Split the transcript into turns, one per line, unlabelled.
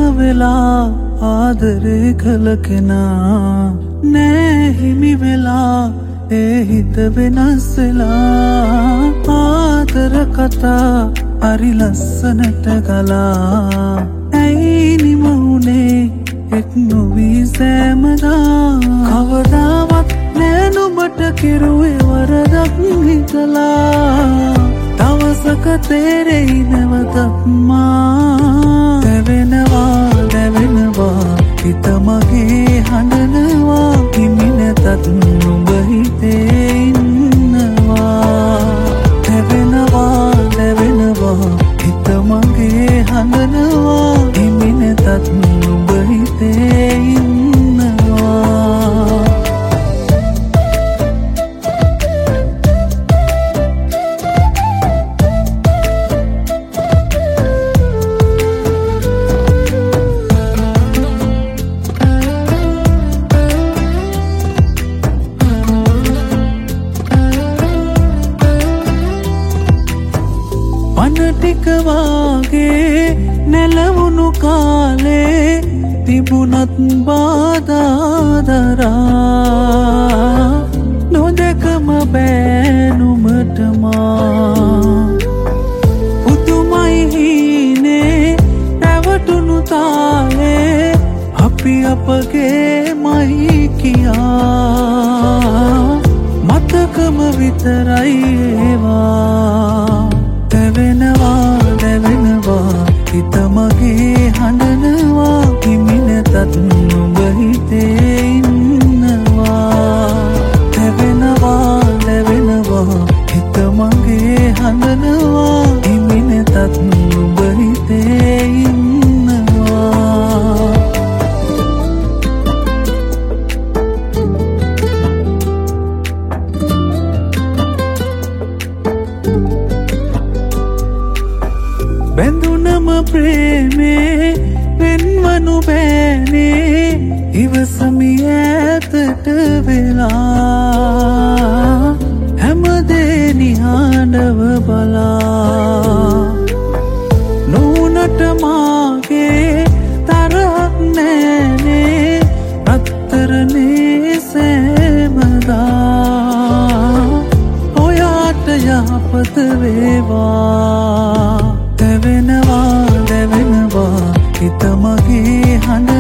වෙලා ආදරේ කළ කෙනා නෑ හිමි වෙලා ඒ හිත වෙනස් වෙලා ආදර කතා හරි ලස්සනට ගලා ඇයි නිමුනේ එක් නොවී සෑමදා කවදාවත් නෑ නුඹට කිරුවේ වරදක් හිතලා දවසක තේරෙයි නැවතත් මා දැවෙනවා හිත මගේ හඬනවා හිමි නැතත් නුඹ හිතේ ඉන්නවා දැවෙනවා හිත මගේ හඬනවා හිමි නැතත් නුඹ හිතේ ඉන්නවා ටික වාගේ නැලවුණු කාලේ තිබුණත් බාධාදරා නොදකම බෑනුමට මා පුතුමයි හීනේ රැවටුණු තාලේ අපි අපගේ මයි කියා මතකම විතරයි ඒවා දැවෙනවා හිත මගේ හඬනවා හිමි නැතත් නුඹ හිතේ ඉන්නවා දැවෙනවා හිත මගේ හඬනවා හිමි නැතත් නුඹ හිතේ ඉන්නවා බැඳුනම ප්‍රේමේ වෙන්වනු බෑනේ ඉවසමි ඈතට වෙලා හැමදේ නිහඬව බලා නූනට මාගේ තරහක් නෑනේ රත්තරනේ සෑමදා ඔයාට යහපත වේවා දැවෙනවා හිත මගේ හඬ